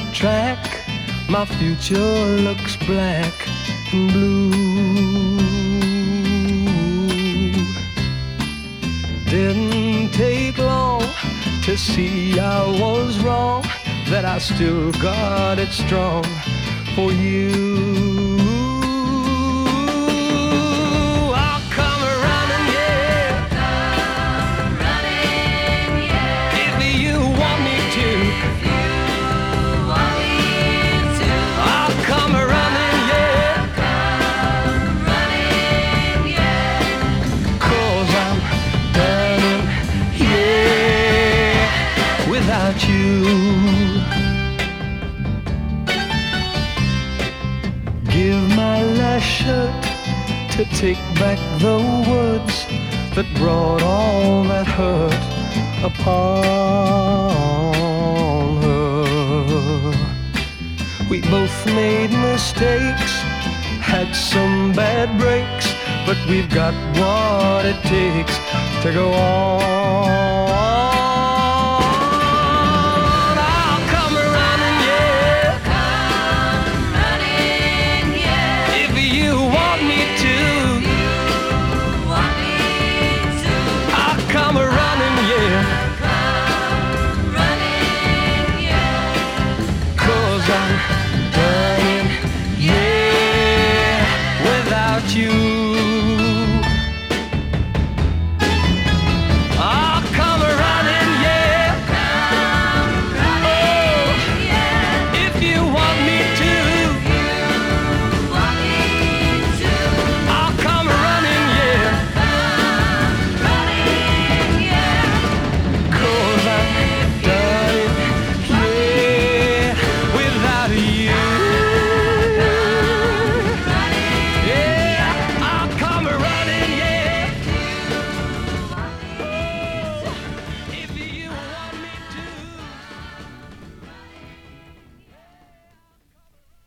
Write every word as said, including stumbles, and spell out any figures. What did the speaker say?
track, my future looks black and blue. Didn't take long to see I was wrong, that I still got it strong for you. I'll come running, yeah. Come running, yeah. If you want me to, If you want me to, I'll come running, yeah. come running, yeah. 'Cause I'm burning, yeah, without you. Give my last shirt to take back the words that brought all that hurt upon her. We both made mistakes, had some bad breaks, but we've got what it takes to go on. I'll come running, yeah. Come running, yeah. If you want me to, You want me to, I'll come running, yeah. come running, yeah. 'Cause I'm burning, yeah, without you.